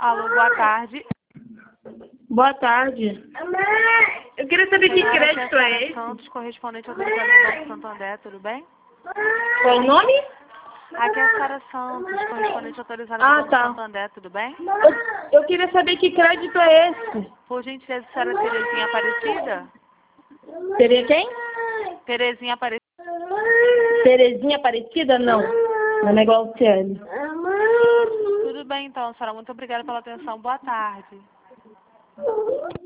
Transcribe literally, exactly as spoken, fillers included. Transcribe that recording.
Alô, boa tarde. Boa tarde. Eu queria saber que Senhora crédito é Sara esse? Santos, correspondente autorizado do Banco Santander, tudo bem? Qual o nome? Aqui é a Sara Santos, correspondente autorizada Ah, do Banco tá. Santander, tudo bem? Eu, eu queria saber que crédito é esse. Por gentileza, senhora Terezinha Aparecida? Seria quem? Terezinha Aparecida. Terezinha Aparecida? Não. Meu nome é Glauciane. Tudo bem então, senhora. Muito obrigada pela atenção. Boa tarde.